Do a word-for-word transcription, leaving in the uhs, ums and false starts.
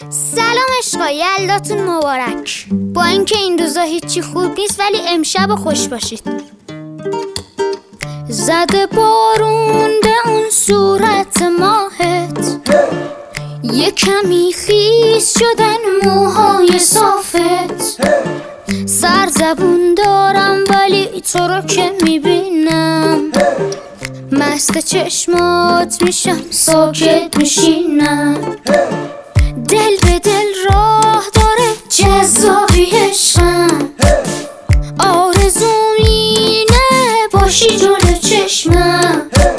سلام عشقا، یلداتون مبارک. با اینکه این روزا هیچی خوب نیست ولی امشب خوش باشید. زده بارون به اون صورت ماهت، یه کمی خیس شدن موهای صافت. سر زبون دارم ولی تو رو که میبینم مست چشمات میشم، ساکت میشینم. دل به دل راه داره جذابی عشقم، آرزوم اینه باشی جلو چشمم.